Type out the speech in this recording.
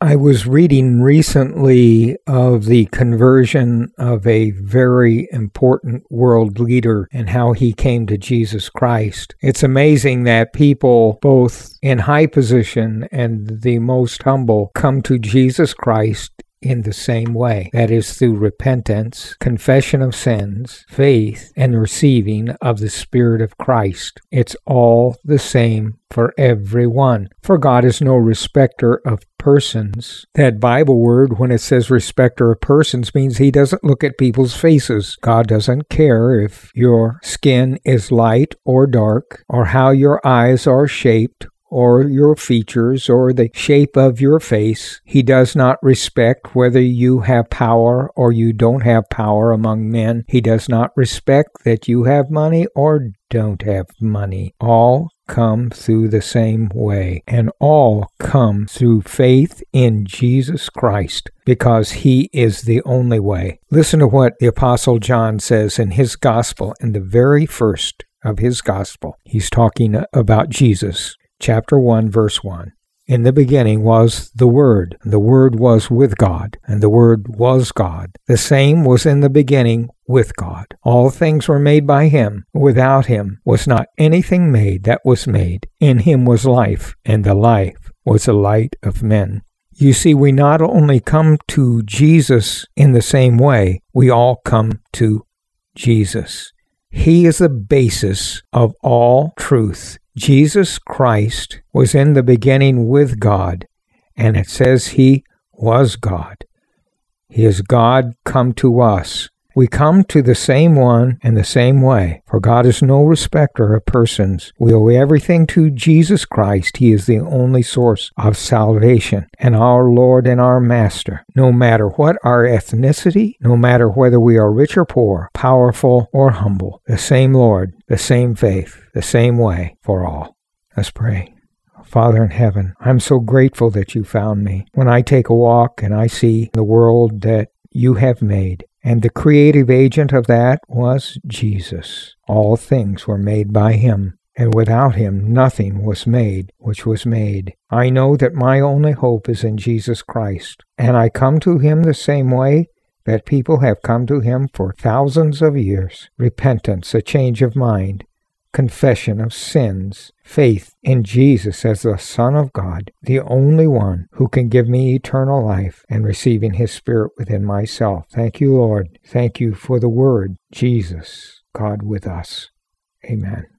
I was reading recently of the conversion of a very important world leader and how he came to Jesus Christ. It's amazing that people, both in high position and the most humble, come to Jesus Christ in the same way. That is through repentance, confession of sins, faith, and receiving of the Spirit of Christ. It's all the same for everyone. For God is no respecter of persons. That Bible word, when it says respecter of persons, means he doesn't look at people's faces. God doesn't care if your skin is light or dark, or how your eyes are shaped, or your features, or the shape of your face. He does not respect whether you have power or you don't have power among men. He does not respect that you have money or don't have money. All come through the same way, and all come through faith in Jesus Christ, because he is the only way. Listen to what the Apostle John says in his gospel, in the very first of his gospel. He's talking about Jesus. Chapter 1, verse 1. In the beginning was the Word, and the Word was with God, and the Word was God. The same was in the beginning with God. All things were made by him. Without him was not anything made that was made. In him was life, and the life was the light of men. You see, we not only come to Jesus in the same way, we all come to Jesus. He is the basis of all truth. Jesus Christ was in the beginning with God, and it says he was God. He is God come to us. We come to the same one in the same way, for God is no respecter of persons. We owe everything to Jesus Christ. He is the only source of salvation and our Lord and our Master. No matter what our ethnicity, no matter whether we are rich or poor, powerful or humble, the same Lord, the same faith, the same way for all. Let's pray. Father in heaven, I'm so grateful that you found me. When I take a walk and I see the world that you have made, and the creative agent of that was Jesus. All things were made by him, and without him nothing was made which was made. I know that my only hope is in Jesus Christ, and I come to him the same way that people have come to him for thousands of years. Repentance, a change of mind, confession of sins, faith in Jesus as the Son of God, the only one who can give me eternal life, and receiving his Spirit within myself. Thank you, Lord. Thank you for the Word, Jesus, God with us. Amen.